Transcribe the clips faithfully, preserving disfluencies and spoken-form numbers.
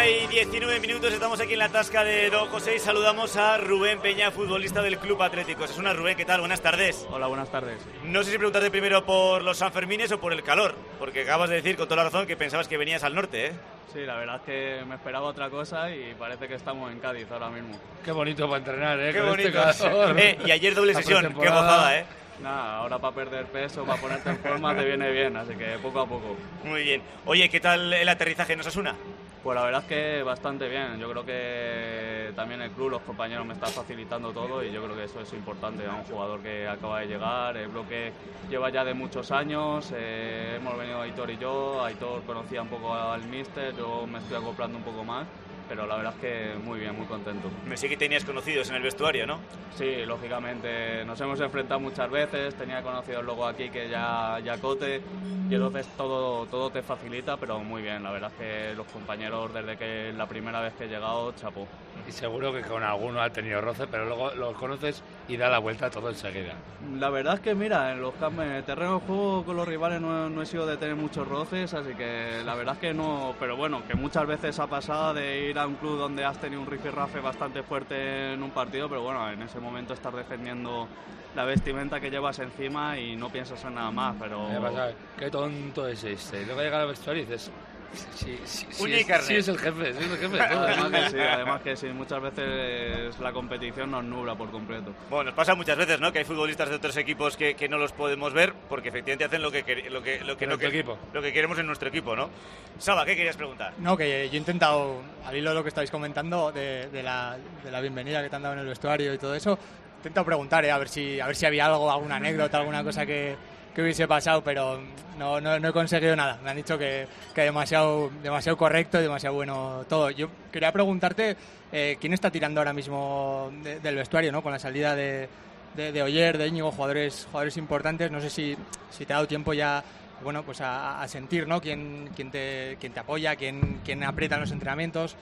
y diecinueve minutos, estamos aquí en la tasca de Don José y saludamos a Rubén Peña, futbolista del Club Atlético Osasuna. Rubén, ¿qué tal? Buenas tardes. Hola, buenas tardes. No sé si preguntarte primero por los Sanfermines o por el calor, porque acabas de decir con toda la razón que pensabas que venías al norte, ¿eh? Sí, la verdad es que me esperaba otra cosa y parece que estamos en Cádiz ahora mismo. Qué bonito para entrenar, ¿eh? Qué Con bonito. Este calor. Eh, y ayer doble sesión, qué gozada, ¿eh? Nada, ahora para perder peso, para ponerte en forma te viene bien, así que poco a poco. Muy bien. Oye, ¿qué tal el aterrizaje en Osasuna? Pues la verdad es que bastante bien. Yo creo que también el club, los compañeros me están facilitando todo y yo creo que eso es importante a un jugador que acaba de llegar. El bloque lleva ya de muchos años, eh, hemos venido Aitor y yo. Aitor conocía un poco al míster, yo me estoy acoplando un poco más. Pero la verdad es que muy bien, muy contento. Me sé que tenías conocidos en el vestuario, ¿no? Sí, lógicamente. Nos hemos enfrentado muchas veces. Tenía conocidos luego aquí que ya, ya Cote. Y entonces todo, todo te facilita, pero muy bien. La verdad es que los compañeros, desde que la primera vez que he llegado, chapó. Y seguro que con alguno ha tenido roce, pero luego los conoces y da la vuelta todo enseguida. La verdad es que, mira, en los campos, en el terreno de juego con los rivales no, no he sido de tener muchos roces, así que la verdad es que no. Pero bueno, que muchas veces ha pasado de ir a un club donde has tenido un rifirrafe bastante fuerte en un partido, pero bueno, en ese momento estar defendiendo la vestimenta que llevas encima y no piensas en nada más, pero... Qué tonto es este. Luego llega al vestuario y dices... Sí, sí, sí, sí, es, sí es el jefe, sí es el jefe de todo. Además que sí, además que sí, muchas veces la competición nos nubla por completo. Bueno, nos pasa muchas veces, ¿no? Que hay futbolistas de otros equipos que, que no los podemos ver porque efectivamente hacen lo que lo que lo que, lo que, equipo. lo que queremos en nuestro equipo, ¿no? Saba, ¿qué querías preguntar? No, que yo he intentado, al hilo de lo que estáis comentando, de, de, la, de la bienvenida que te han dado en el vestuario y todo eso, he intentado preguntar, ¿eh? a ver si a ver si había algo, alguna anécdota, alguna cosa que, que hubiese pasado, pero no, no, no he conseguido nada. Me han dicho que, que demasiado, demasiado correcto y demasiado bueno todo. Yo quería preguntarte, eh, ¿quién está tirando ahora mismo de, del vestuario, ¿no? Con la salida de, de, de Oyer, de Íñigo, jugadores, jugadores importantes? No sé si, si te ha dado tiempo ya, bueno, pues a, a sentir, ¿no? ¿Quién, quién, te, quién te apoya, quién, quién aprieta en los entrenamientos?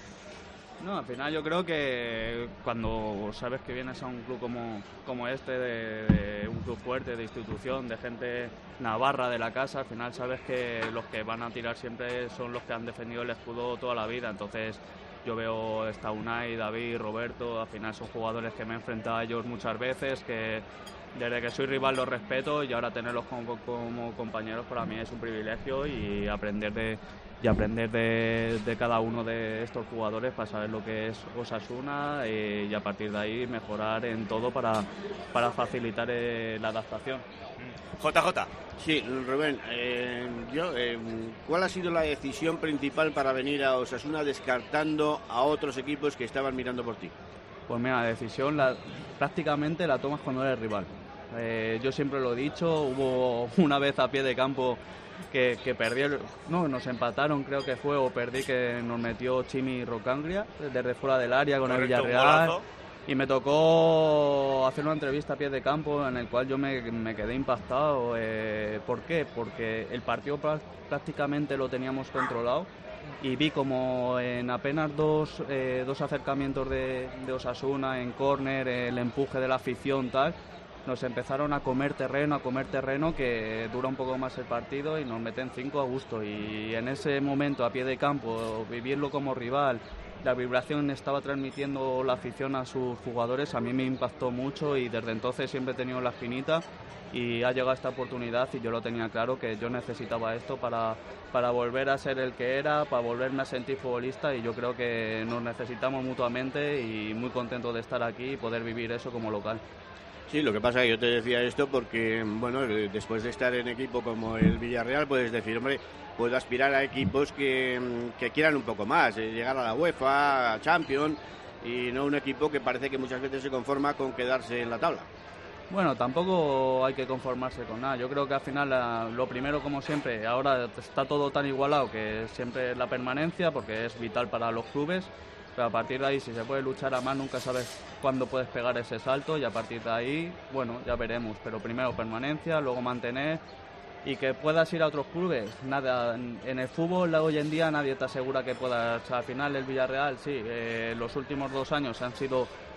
No, al final yo creo que cuando sabes que vienes a un club como, como este, de, de un club fuerte, de institución, de gente navarra de la casa, al final sabes que los que van a tirar siempre son los que han defendido el escudo toda la vida. Entonces yo veo esta Unai, David, Roberto, al final son jugadores que me he enfrentado a ellos muchas veces, que desde que soy rival los respeto y ahora tenerlos como, como compañeros para mí es un privilegio y aprender de... y aprender de, de cada uno de estos jugadores para saber lo que es Osasuna eh, y a partir de ahí mejorar en todo para, para facilitar eh, la adaptación. J J. Sí, Rubén, eh, yo, eh, ¿cuál ha sido la decisión principal para venir a Osasuna descartando a otros equipos que estaban mirando por ti? Pues mira, la decisión la, prácticamente la tomas cuando eres rival. Eh, yo siempre lo he dicho, hubo una vez a pie de campo que, que perdí, el, no, nos empataron creo que fue, o perdí que nos metió Chimi Rocangria desde fuera del área con Correcto, el Villarreal y me tocó hacer una entrevista a pie de campo en el cual yo me, me quedé impactado. Eh, ¿Por qué? Porque el partido prácticamente lo teníamos controlado y vi como en apenas dos, eh, dos acercamientos de, de Osasuna en córner, el empuje de la afición tal, nos empezaron a comer terreno, a comer terreno que dura un poco más el partido y nos meten cinco a gusto. Y en ese momento, a pie de campo, vivirlo como rival, la vibración estaba transmitiendo la afición a sus jugadores, a mí me impactó mucho y desde entonces siempre he tenido la espinita y ha llegado esta oportunidad y yo lo tenía claro que yo necesitaba esto para, para volver a ser el que era, para volverme a sentir futbolista y yo creo que nos necesitamos mutuamente y muy contento de estar aquí y poder vivir eso como local. Sí, lo que pasa es que yo te decía esto porque, bueno, después de estar en equipo como el Villarreal, puedes decir, hombre, puedo aspirar a equipos que, que quieran un poco más, eh, llegar a la UEFA, a Champions, y no un equipo que parece que muchas veces se conforma con quedarse en la tabla. Bueno, tampoco hay que conformarse con nada. Yo creo que al final la, lo primero, como siempre, ahora está todo tan igualado que siempre es la permanencia, porque es vital para los clubes. Pero a partir de ahí, si se puede luchar a más, nunca sabes cuándo puedes pegar ese salto y a partir de ahí, bueno, ya veremos. Pero primero permanencia, luego mantener y que puedas ir a otros clubes. Nada, en el fútbol hoy en día nadie te asegura que puedas. O sea, al final el Villarreal, sí, eh, los últimos dos años han sido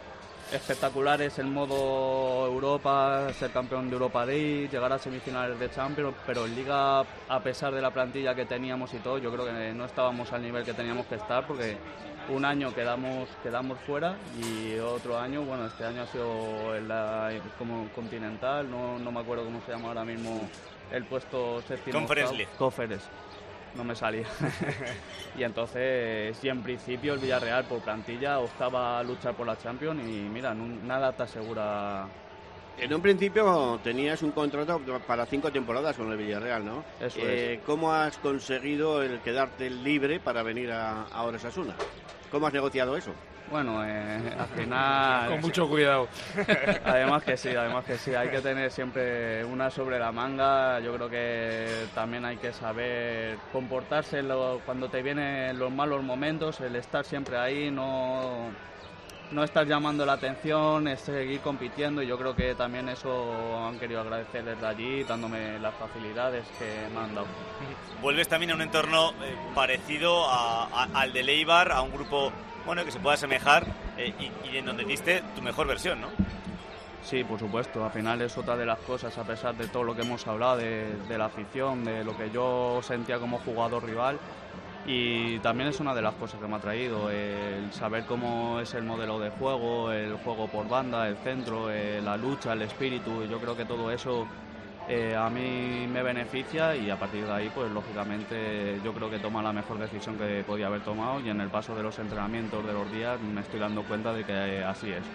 espectacular es el modo Europa, ser campeón de Europa League, llegar a semifinales de Champions, pero en Liga, a pesar de la plantilla que teníamos y todo, yo creo que no estábamos al nivel que teníamos que estar, porque un año quedamos quedamos fuera y otro año, bueno, este año ha sido en la, como continental, no, no me acuerdo cómo se llama ahora mismo el puesto séptimo. Conference League. Conference. No me salía. Y entonces, y en principio el Villarreal por plantilla optaba a luchar por la Champions y mira, no, nada te asegura. En un principio tenías un contrato para cinco temporadas con el Villarreal, ¿no? Eso eh, es. ¿Cómo has conseguido el quedarte libre para venir a, a Osasuna? ¿Cómo has negociado eso? Bueno, eh, al final... Con mucho cuidado. Además que sí, además que sí, hay que tener siempre una sobre la manga. Yo creo que también hay que saber comportarse lo, cuando te vienen los malos momentos, el estar siempre ahí, no, no estar llamando la atención, es seguir compitiendo, y yo creo que también eso han querido agradecer desde allí, dándome las facilidades que me han dado. Vuelves también a un entorno eh, parecido a, a, al de Eibar, a un grupo bueno que se pueda asemejar eh, y, y en donde diste tu mejor versión, ¿no? Sí, por supuesto, al final es otra de las cosas, a pesar de todo lo que hemos hablado, de, de la afición, de lo que yo sentía como jugador rival, y también es una de las cosas que me ha traído, el saber cómo es el modelo de juego, el juego por banda, el centro, eh, la lucha, el espíritu, y yo creo que todo eso eh, a mí me beneficia, y a partir de ahí, pues lógicamente yo creo que toma la mejor decisión que podía haber tomado, y en el paso de los entrenamientos de los días me estoy dando cuenta de que eh, así es.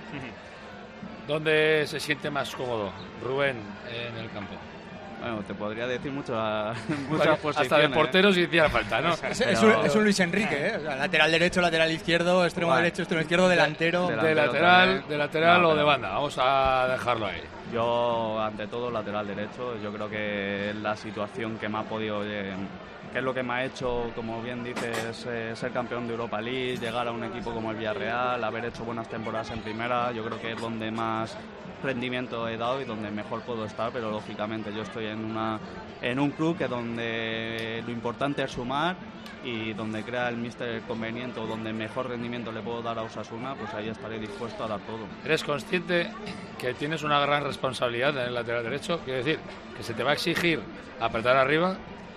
¿Dónde se siente más cómodo Rubén en el campo? Bueno, te podría decir muchas, muchas Vale, posiciones. hasta de portero si hiciera falta, ¿no? Es, Pero- es un, es un Luis Enrique, ¿eh? O sea, lateral derecho, lateral izquierdo, extremo Vale. derecho, extremo izquierdo, delantero. De- De delantero lateral, también. de lateral No, o de pero- banda. Vamos a dejarlo ahí. Yo, ante todo, lateral derecho. Yo creo que es la situación que me ha podido, eh, que es lo que me ha hecho, como bien dices, eh, ser campeón de Europa League, llegar a un equipo como el Villarreal, haber hecho buenas temporadas en primera. Yo creo que es donde más rendimiento he dado y donde mejor puedo estar, pero lógicamente yo estoy en una en un club que donde lo importante es sumar, y donde crea el míster conveniente o donde mejor rendimiento le puedo dar a Osasuna, pues ahí estaré dispuesto a dar todo. ¿Eres consciente que tienes una gran responsabilidad en el lateral derecho? Quiero decir, que se te va a exigir apretar arriba,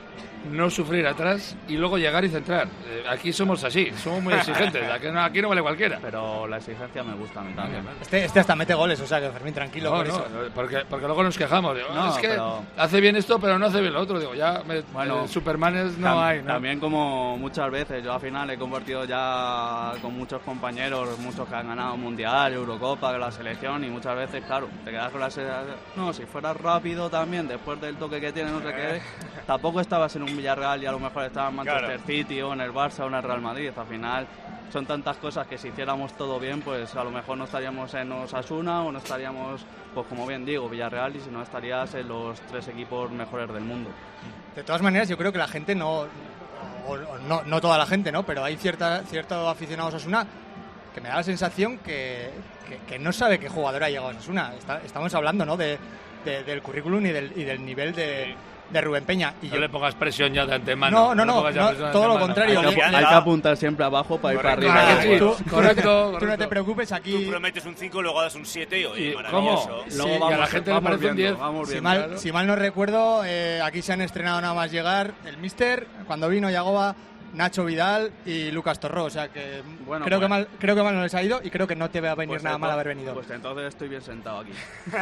no sufrir atrás y luego llegar y centrar. Eh, aquí somos así, somos muy exigentes. Aquí no, aquí no vale cualquiera. Pero la exigencia me gusta a mí también. Este, este hasta mete goles, o sea que Fermín, tranquilo. No, por no, eso. porque, porque luego nos quejamos. Digo, No, es que pero- hace bien esto, pero no hace bien lo otro. Digo, ya, me, Bueno, eh, Supermanes no Tam- hay. ¿no? También, como muchas veces, yo al final he compartido ya con muchos compañeros, muchos que han ganado Mundial, Eurocopa, la selección, y muchas veces, claro, te quedas con la sensación, no, si fueras rápido también, después del toque que tiene, no sé qué, tampoco estabas en un Villarreal y a lo mejor estabas en Manchester Claro. City o en el Barça o en el Real Madrid. Al final son tantas cosas que si hiciéramos todo bien, pues a lo mejor no estaríamos en Osasuna o no estaríamos, pues como bien digo, Villarreal, y si no estarías en los tres equipos mejores del mundo. De todas maneras, yo creo que la gente no, o, o no, no toda la gente, ¿no? Pero hay cierta, cierto aficionado a Osasuna que me da la sensación que, que, que no sabe qué jugador ha llegado a Osasuna. Está- estamos hablando, ¿no? De, de- del currículum y del, y del nivel de, de Rubén Peña. Y No yo, le pongas presión ya de antemano. No, no, le no, pongas ya no, presión de todo lo antemano. contrario. Hay que, Confianza. hay que apuntar siempre abajo para ir para Correcto. arriba. Ah, que sí. tú, Correcto, tú no correcto. te preocupes, Tú aquí prometes un cinco, luego das un siete y oye, ¿Y maravilloso. cómo? Luego Sí, y a la gente le vamos parece un viendo, diez. vamos Si viendo. mal, claro. si mal no recuerdo, eh, aquí se han estrenado nada más llegar el Mister, cuando vino Yagoba, Nacho Vidal y Lucas Torró. O sea que Bueno, creo, que pues- mal, creo que mal no les ha ido y creo que no te va a venir Pues nada mal entonces- haber venido. Pues entonces estoy bien sentado aquí.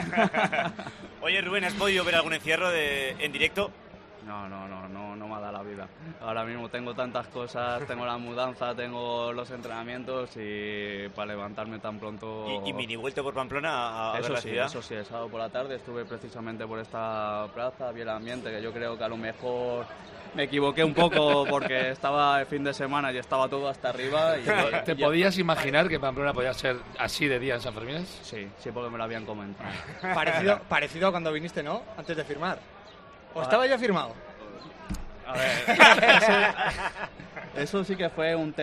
Oye, Rubén, ¿has podido ver algún encierro de, en directo? No, no, no, no, no me ha dado la vida. Ahora mismo tengo tantas cosas, tengo la mudanza, tengo los entrenamientos, y para levantarme tan pronto... Y, y mini vuelta por Pamplona a, a ver Eso la sí, ciudad. eso sí, el sábado por la tarde estuve precisamente por esta plaza, vi el ambiente, que yo creo que a lo mejor me equivoqué un poco porque estaba el fin de semana y estaba todo hasta arriba. Y, ¿Te y- podías imaginar que Pamplona podía ser así de día en San Fermín? Sí, sí, porque me lo habían comentado. Parecido, parecido a cuando viniste, ¿no? Antes de firmar. ¿O Ah. estaba ya firmado? A ver, eso, eso sí que fue un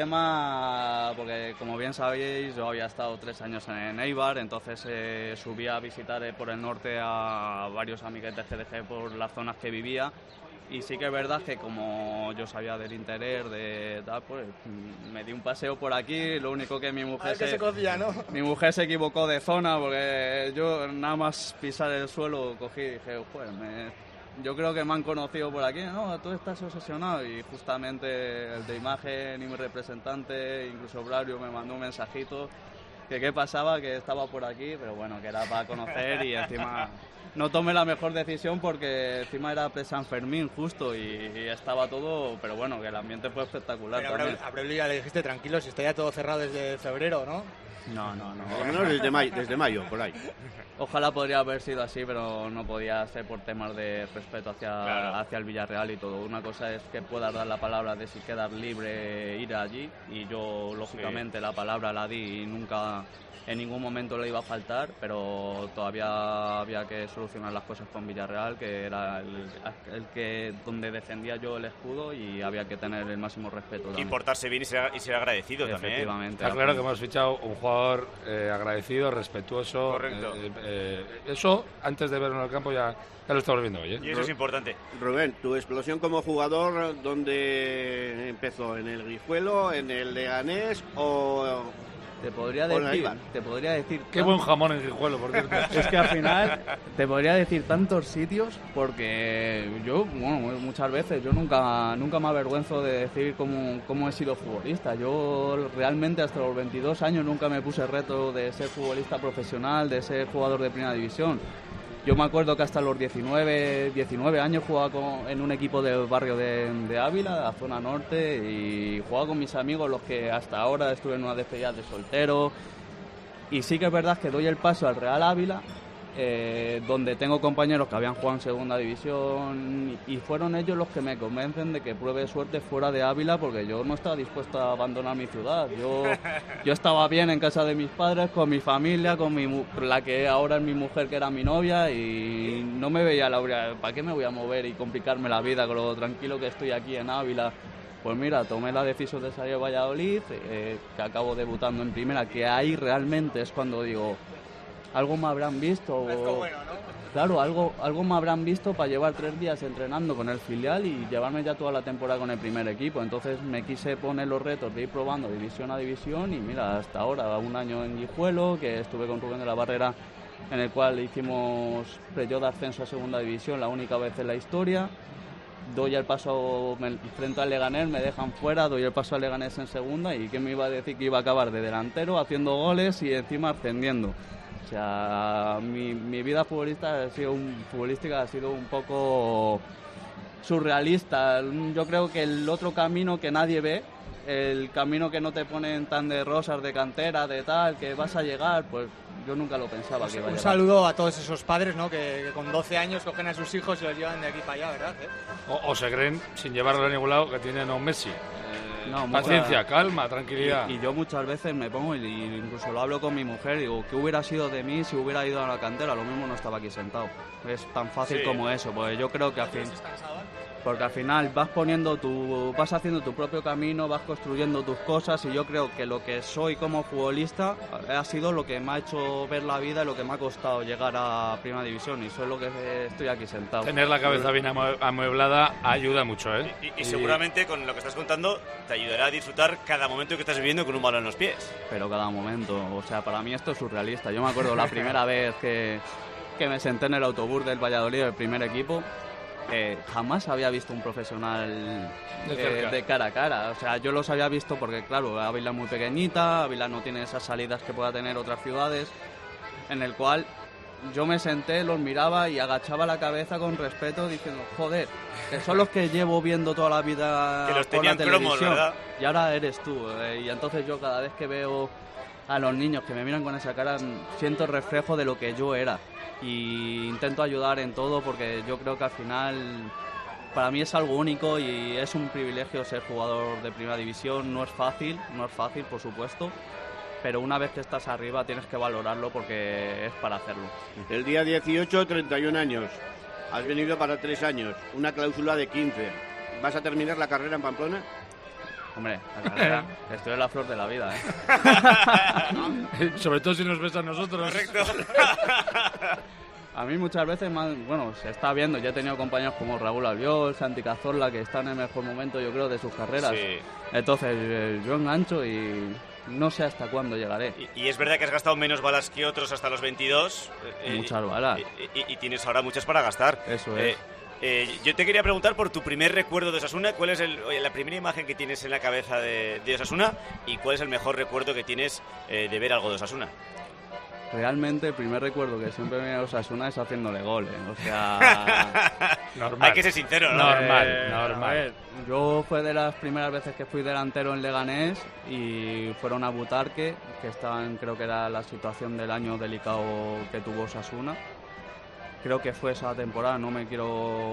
tema, porque como bien sabéis, yo había estado tres años en Eibar, entonces eh, subí a visitar eh, por el norte a varios amiguetes G D G por las zonas que vivía. Y sí que es verdad que como yo sabía del Interer, de tal, pues me di un paseo por aquí. Lo único que mi mujer se, se cocía, ¿no? Mi mujer se equivocó de zona, porque yo nada más pisar el suelo cogí y dije, pues me, yo creo que me han conocido por aquí. No, tú estás obsesionado. Y justamente el de imagen y mi representante, incluso Braulio, me mandó un mensajito que qué pasaba, que estaba por aquí, pero bueno, que era para conocer y encima... No tomé la mejor decisión porque encima era pre-San Fermín justo y, y estaba todo, pero bueno, que el ambiente fue espectacular. Pero también. a Braulio ya le dijiste tranquilo, si está ya todo cerrado desde febrero, ¿no? No, no, no. Por lo menos desde mayo, desde mayo, por ahí. Ojalá podría haber sido así, pero no podía ser por temas de respeto hacia, claro. hacia el Villarreal y todo. Una cosa es que puedas dar la palabra de si quedar libre ir allí, y yo lógicamente sí. La palabra la di y nunca en ningún momento le iba a faltar, pero todavía había que solucionar las cosas con Villarreal, que era el, el que donde defendía yo el escudo, y había que tener el máximo respeto también. Y portarse bien y ser, y ser agradecido también. Efectivamente. Está claro que hemos fichado un jugador eh, agradecido, respetuoso. Correcto. Eh, eh, eso, antes de verlo en el campo, ya, ya lo estamos viendo hoy. ¿eh? Y eso es importante. Rubén, tu explosión como jugador, ¿dónde empezó? ¿En el Guijuelo, en el Leganés o...? Te podría decir, te podría decir... Qué buen jamón en Guijuelo, por cierto. Es que al final te podría decir tantos sitios, porque yo, bueno, muchas veces, yo nunca nunca me avergüenzo de decir cómo, cómo he sido futbolista. Yo realmente hasta los veintidós años nunca me puse el reto de ser futbolista profesional, de ser jugador de primera división. Yo me acuerdo que hasta los diecinueve, diecinueve años jugaba con, en un equipo del barrio de, de Ávila, la zona norte, y jugaba con mis amigos, los que hasta ahora estuve en una despedida de soltero. Y sí que es verdad que doy el paso al Real Ávila, eh, donde tengo compañeros que habían jugado en segunda división, y fueron ellos los que me convencen de que pruebe suerte fuera de Ávila, porque yo no estaba dispuesto a abandonar mi ciudad. Yo, yo estaba bien en casa de mis padres, con mi familia, con mi, la que ahora es mi mujer, que era mi novia, y no me veía la hora. ¿Para qué me voy a mover y complicarme la vida con lo tranquilo que estoy aquí en Ávila? Pues mira, tomé la decisión de salir de Valladolid, eh, que acabo debutando en primera, que ahí realmente es cuando digo... Algo me habrán visto, o, bueno, ¿no? Claro, algo, algo me habrán visto para llevar tres días entrenando con el filial y llevarme ya toda la temporada con el primer equipo. Entonces me quise poner los retos de ir probando división a división, y mira, hasta ahora, un año en Guijuelo, que estuve con Rubén de la Barrera, en el cual hicimos playoff de ascenso a segunda división, la única vez en la historia. Doy el paso, me enfrento al Leganés, me dejan fuera, doy el paso al Leganés en segunda, y ¿quién me iba a decir que iba a acabar de delantero, haciendo goles y encima ascendiendo? O sea, mi, mi vida futbolista ha sido un, futbolística ha sido un poco surrealista. Yo creo que el otro camino que nadie ve, el camino que no te ponen tan de rosas, de cantera, de tal, que vas a llegar, pues yo nunca lo pensaba que iba a llegar. Un saludo a todos esos padres, ¿no? Que, que con doce años cogen a sus hijos y los llevan de aquí para allá, ¿verdad? ¿Eh? O, o se creen, sin llevarlo a ningún lado, que tienen a un Messi. No, Paciencia, mucha... calma, tranquilidad. Y, y yo muchas veces me pongo, y incluso lo hablo con mi mujer, digo, ¿qué hubiera sido de mí si hubiera ido a la cantera? Lo mismo no estaba aquí sentado. Es tan fácil sí. como eso, pues yo creo que al fin... Porque al final vas poniendo tu, vas haciendo tu propio camino, vas construyendo tus cosas, y yo creo que lo que soy como futbolista ha sido lo que me ha hecho ver la vida y lo que me ha costado llegar a Primera División, y eso es lo que estoy aquí sentado. Tener la cabeza bien amueblada ayuda mucho, ¿eh? Y, y, y seguramente con lo que estás contando te ayudará a disfrutar cada momento que estás viviendo con un balón en los pies. Pero cada momento, o sea, para mí esto es surrealista. Yo me acuerdo la primera vez que, que me senté en el autobús del Valladolid, del primer equipo. Eh, jamás había visto un profesional de, eh, de cara a cara. O sea, yo los había visto porque, claro, Ávila es muy pequeñita, Ávila no tiene esas salidas que pueda tener otras ciudades, en el cual yo me senté, los miraba y agachaba la cabeza con respeto, diciendo, joder, que son los que llevo viendo toda la vida que los por la televisión, cromos, ¿verdad? Y ahora eres tú. Eh, y entonces yo cada vez que veo a los niños que me miran con esa cara, siento el reflejo de lo que yo era. Y intento ayudar en todo, porque yo creo que al final para mí es algo único y es un privilegio ser jugador de primera división. No es fácil, no es fácil, por supuesto, pero una vez que estás arriba tienes que valorarlo porque es para hacerlo. El día dieciocho, treinta y un años, has venido para tres años, una cláusula de quince. ¿Vas a terminar la carrera en Pamplona? Hombre, la carrera, estoy en la flor de la vida, ¿eh? Sobre todo si nos ves a nosotros. Correcto. A mí muchas veces, más, bueno, se está viendo, ya he tenido compañeros como Raúl Albiol, Santi Cazorla, que están en el mejor momento, yo creo, de sus carreras. Sí. Entonces, eh, yo engancho y no sé hasta cuándo llegaré. Y, y es verdad que has gastado menos balas que otros hasta los veintidós. Eh, Muchas balas. Y, y, y tienes ahora muchas para gastar. Eso Eh, es. Eh, yo te quería preguntar por tu primer recuerdo de Osasuna. ¿Cuál es el, oye, la primera imagen que tienes en la cabeza de, de Osasuna? ¿Y cuál es el mejor recuerdo que tienes eh, de ver algo de Osasuna? Realmente el primer recuerdo que siempre me viene a Osasuna es haciéndole goles. O sea... normal. Hay que ser sincero, ¿no? Normal, Eh, normal. A ver, yo fue de las primeras veces que fui delantero en Leganés y fueron a Butarque, que estaban, creo que era la situación del año delicado que tuvo Osasuna. Creo que fue esa temporada, no me quiero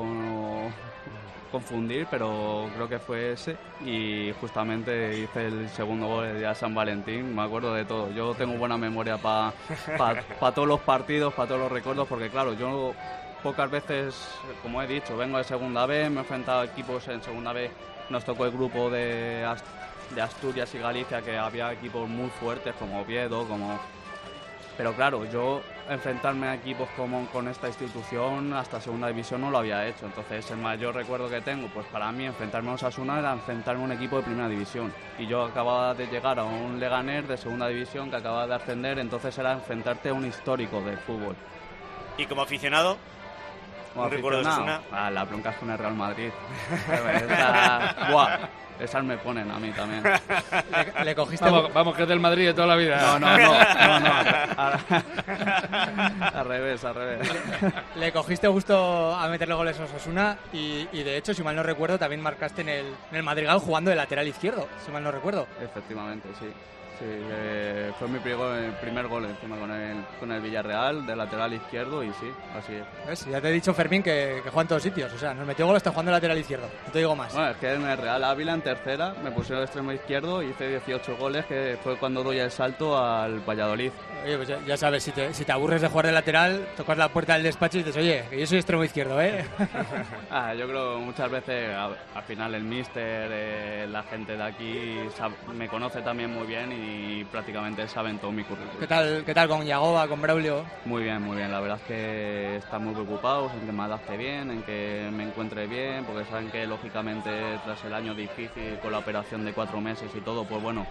confundir, pero creo que fue ese. Y justamente hice el segundo gol el día de San Valentín, me acuerdo de todo. Yo tengo buena memoria para pa, pa todos los partidos, para todos los recuerdos, porque claro, yo pocas veces, como he dicho, vengo de segunda B, me he enfrentado a equipos en segunda B. Nos tocó el grupo de, Ast de Asturias y Galicia, que había equipos muy fuertes como Oviedo, como... Pero claro, yo enfrentarme a equipos como con esta institución hasta segunda división no lo había hecho. Entonces el mayor recuerdo que tengo, pues para mí enfrentarme a Osasuna era enfrentarme a un equipo de primera división. Y yo acababa de llegar a un Leganés de segunda división que acababa de ascender, entonces era enfrentarte a un histórico del fútbol. ¿Y como aficionado? Como ¿Un recuerdo de Osasuna? Ah, las broncas con el Real Madrid. Esa, buah, esas me ponen a mí también. Le, le cogiste... Vamos, vamos, que es del Madrid de toda la vida. No, no, no, no, no. Al, al revés, al revés. Le cogiste gusto a meterle goles a Osasuna y, y de hecho, si mal no recuerdo, también marcaste en el, en el Madrigal jugando de lateral izquierdo, si mal no recuerdo. Efectivamente, sí. Sí, eh, fue mi primer, primer gol encima con el, con el Villarreal, de lateral izquierdo, y sí, así es. ¿Ves? Ya te he dicho, Fermín, que, que juega en todos sitios. O sea, nos metió gol hasta jugando de lateral izquierdo. No te digo más. Bueno, es que en el Real Ávila, en tercera, me pusieron el extremo izquierdo y hice dieciocho goles, que fue cuando doy el salto al Valladolid. Oye, pues ya, ya sabes, si te, si te aburres de jugar de lateral, tocas la puerta del despacho y dices, oye, que yo soy extremo izquierdo, ¿eh? Ah, yo creo que muchas veces, a, al final, el míster, eh, la gente de aquí sabe, me conoce también muy bien y prácticamente saben todo mi currículum. ¿Qué tal, qué tal con Yagoba, con Braulio? Muy bien, muy bien. La verdad es que están muy preocupados en que me adapte bien, en que me encuentre bien, porque saben que, lógicamente, tras el año difícil, con la operación de cuatro meses y todo, pues bueno,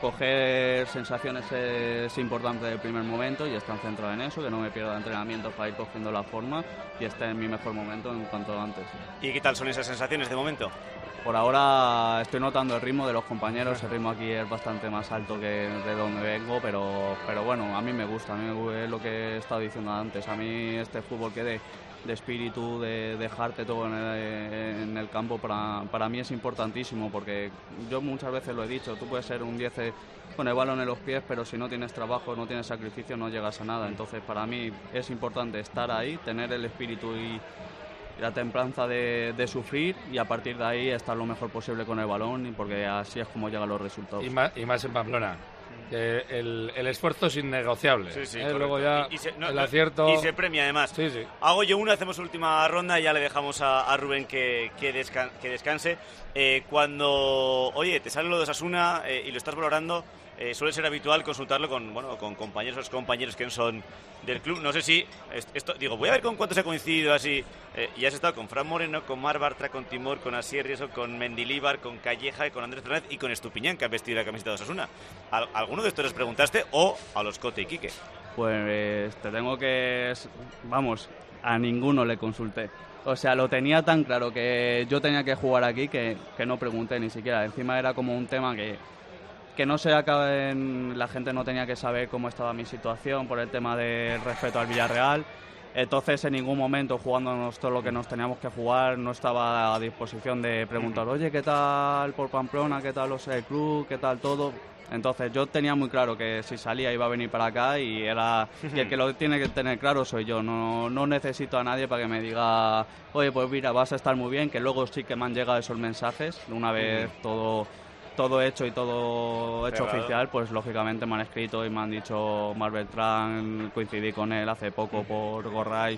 coger sensaciones es importante del primer momento y están centrados en eso, que no me pierda entrenamientos para ir cogiendo la forma y esté en mi mejor momento en cuanto antes. ¿Y qué tal son esas sensaciones de momento? Por ahora estoy notando el ritmo de los compañeros, el ritmo aquí es bastante más alto que de donde vengo, pero, pero bueno, a mí me gusta, a mí es lo que he estado diciendo antes, a mí este fútbol que de, de espíritu, de dejarte todo en el, en el campo, para, para mí es importantísimo, porque yo muchas veces lo he dicho, tú puedes ser un diez con el balón en los pies, pero si no tienes trabajo, no tienes sacrificio, no llegas a nada, entonces para mí es importante estar ahí, tener el espíritu y la templanza de, de sufrir y a partir de ahí estar lo mejor posible con el balón, porque así es como llegan los resultados. Y más, y más en Pamplona. Eh, el, el esfuerzo es innegociable. Sí, sí, eh, luego ya y, y se, no, el no, acierto... Y se premia además. Sí, sí. Hago yo una, hacemos última ronda y ya le dejamos a, a Rubén que, que, descan, que descanse. Eh, cuando, oye, te sale lo de Osasuna eh, y lo estás valorando, eh, suele ser habitual consultarlo con, bueno, con compañeros o compañeros que son del club. No sé si, esto, digo, voy a ver con cuántos he coincidido así. Eh, y has estado con Fran Moreno, con Mar Bartra, con Timor, con Asier Rieso, con Mendilíbar, con Calleja, con Andrés Fernández y con Estupiñán, que ha vestido la camiseta de Osasuna. ¿Al, ¿Alguno de estos les preguntaste o a los Cote y Quique? Pues te tengo que... Vamos, a ninguno le consulté. O sea, lo tenía tan claro que yo tenía que jugar aquí que, que no pregunté ni siquiera. Encima era como un tema que, que no se acaben, la gente no tenía que saber cómo estaba mi situación por el tema del respeto al Villarreal. Entonces, en ningún momento, jugándonos todo lo que nos teníamos que jugar, no estaba a disposición de preguntar, oye, ¿qué tal por Pamplona? ¿Qué tal o sea, el club? ¿Qué tal todo? Entonces, yo tenía muy claro que si salía iba a venir para acá y era y el que lo tiene que tener claro soy yo. No, no necesito a nadie para que me diga, oye, pues mira, vas a estar muy bien, que luego sí que me han llegado esos mensajes. Una vez todo... todo hecho y todo hecho Cerrado. Oficial, pues lógicamente me han escrito y me han dicho Mar Beltrán, coincidí con él hace poco por Gorray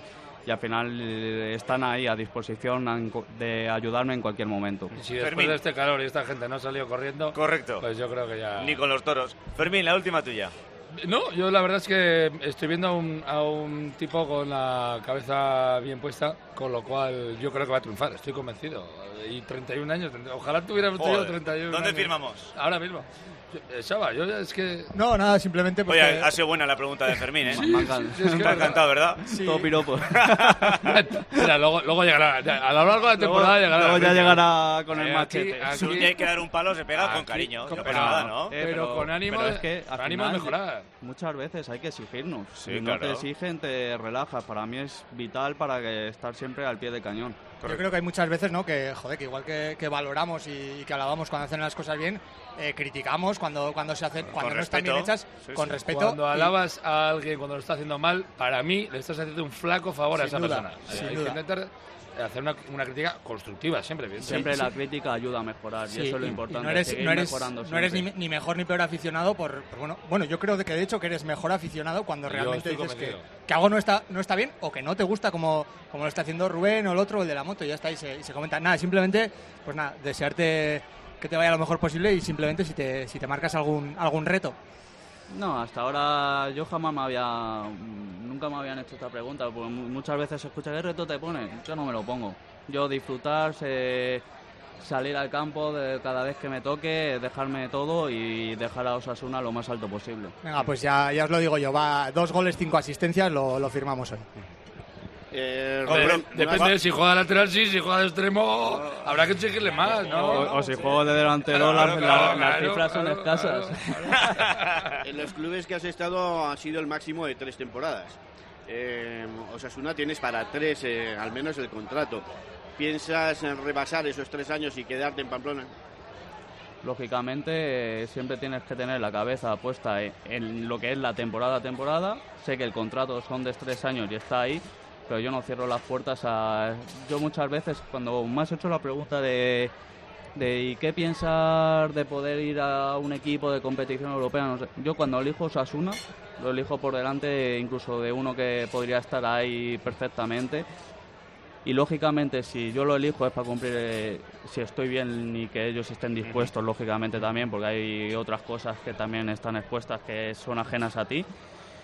y al final eh, están ahí a disposición de ayudarme en cualquier momento. Y si después Fermín. de este calor y esta gente no ha salido corriendo, Correcto. pues yo creo que ya... Ni con los toros. Fermín, la última tuya. No, yo la verdad es que estoy viendo a un, a un tipo con la cabeza bien puesta, con lo cual yo creo que va a triunfar, estoy convencido. Y treinta y un años, ojalá tuviéramos tenido Joder, treinta y un ¿dónde años. firmamos? Ahora mismo. Eh, Saba, yo es que... No, nada, simplemente porque... Oye, ha sido buena la pregunta de Fermín, ¿eh? Me ha encantado. Sí, es que Te ha encantado, ¿verdad? Sí. Todo piropo. Mira, luego, luego llegará, a lo largo de la temporada luego, llegará. luego la ya fecha. llegará con el Eh, machete. aquí- Si un día hay que dar un palo, se pega con Aquí- cariño. con- No pero- pasa nada, ¿no? Eh, pero con ánimo pero de- es que al con ánimo de final, mejorar. Muchas veces hay que exigirnos. Sí, si no claro. te exigen, te relajas. Para mí es vital para que estar siempre al pie de cañón. Yo creo que hay muchas veces, ¿no? Que, joder, que igual que, que valoramos y, y que alabamos cuando hacen las cosas bien, eh, criticamos cuando, cuando se hacen, cuando no están bien respeto. hechas, Sí, con sí. respeto. Cuando y- alabas a alguien cuando lo está haciendo mal, para mí le estás haciendo un flaco favor a Sin esa duda, persona. sin Hay duda. que intentar hacer una, una crítica constructiva siempre. bien. Siempre sí. la crítica ayuda a mejorar Sí, y eso es lo y- y importante. no eres, seguir no eres, mejorando no eres ni, siempre. ni mejor ni peor aficionado por, por- bueno, bueno, yo creo de que de hecho que eres mejor aficionado cuando Yo realmente estoy dices que, convencido. que algo no está, no está bien o que no te gusta como, como lo está haciendo Rubén o el otro, el de la moto, y ya está, y se, y se comenta. Nada, simplemente, pues nada, desearte que te vaya lo mejor posible y simplemente si te, si te marcas algún, algún reto. No, hasta ahora yo jamás me había... Nunca me habían hecho esta pregunta, porque mu- muchas veces se escucha, ¿qué reto te pones? Yo no me lo pongo. Yo disfrutar, se- salir al campo de cada vez que me toque, dejarme todo y dejar a Osasuna lo más alto posible. Venga, pues ya, ya os lo digo yo, va dos goles, cinco asistencias, lo, lo firmamos hoy. Eh, Hombre, Rubén, depende de si juega de lateral, sí, si juega de extremo, habrá que exigirle más, ¿no? O, o si juego de delantero, Claro, las, claro, las- claro, las claro, cifras son claro, escasas. claro. en los clubes que has estado ha sido el máximo de tres temporadas. Eh, Osasuna tienes para tres, eh, al menos el contrato. ¿Piensas en rebasar esos tres años y quedarte en Pamplona? Lógicamente, eh, siempre tienes que tener la cabeza puesta en, en lo que es la temporada a temporada. Sé que el contrato son de tres años y está ahí, pero yo no cierro las puertas a... Yo muchas veces, cuando me has hecho la pregunta de, de ¿y qué piensas de poder ir a un equipo de competición europea? No sé. Yo cuando elijo Osasuna, lo elijo por delante incluso de uno que podría estar ahí perfectamente. Y lógicamente si yo lo elijo es para cumplir, eh, si estoy bien y que ellos estén dispuestos, lógicamente también, porque hay otras cosas que también están expuestas que son ajenas a ti.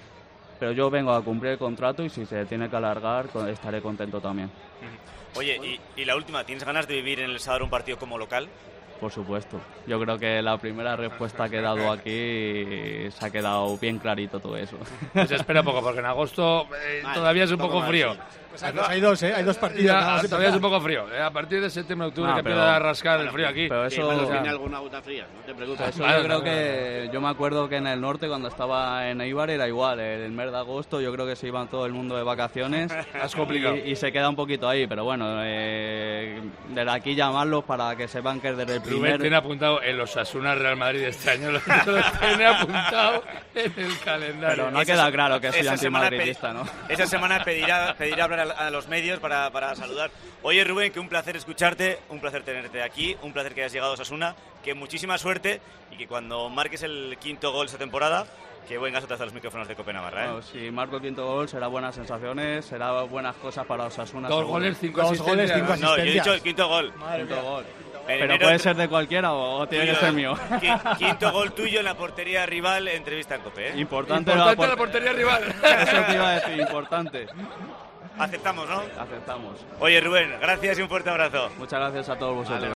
Pero yo vengo a cumplir el contrato y si se tiene que alargar con- estaré contento también, Oye, y, y la última, ¿tienes ganas de vivir en el Sadar un partido como local? por supuesto. Yo creo que la primera respuesta que he dado aquí se ha quedado bien clarito todo eso. Pues espera poco, porque en agosto eh, Vale, todavía es un poco poco más, frío. sí. Pues hay, dos, hay dos, ¿eh? Hay dos partidos. Ya, nada más todavía es un empezar. poco frío. Eh, a partir de septiembre, octubre, Ah, que pero- empieza a rascar el frío aquí. Pero Sí, eso... cuando ya. tiene alguna gota fría, no te preocupes. Eso Vale, yo creo vale, que yo me acuerdo que en el norte cuando estaba en Eibar era igual, el mes de agosto yo creo que se iban todo el mundo de vacaciones Es complicado. y, y se queda un poquito ahí, pero bueno, eh, desde aquí llamarlos para que sepan que desde el Rubén primer... tiene apuntado en los Osasuna Real Madrid este año, lo, lo tiene apuntado en el calendario. Pero no Esa queda se- claro que soy esa semana antimadridista, pedi- ¿no? Esa semana pedirá, pedirá hablar a, a los medios para, para saludar. Oye, Rubén, que un placer escucharte, un placer tenerte aquí, un placer que hayas llegado a Osasuna, que muchísima suerte y que cuando marques el quinto gol esta temporada, que vengas otra vez a los micrófonos de Cope Navarra, ¿eh? Bueno, si marco el quinto gol será buenas sensaciones, será buenas cosas para Osasuna. Dos seguro. goles, cinco Dos asistencias. goles, cinco No, yo he asistencias. dicho el quinto gol. Madre Quinto mía. gol. En Pero enero- puede ser de cualquiera o, o tiene que ser mío. Qui- Quinto gol tuyo en la portería rival, entrevista en Cope, ¿eh? Importante, Importante la, la por- portería rival. Eso te iba a decir, importante. Aceptamos, ¿no? Aceptamos. Oye, Rubén, gracias y un fuerte abrazo. Muchas gracias a todos vosotros.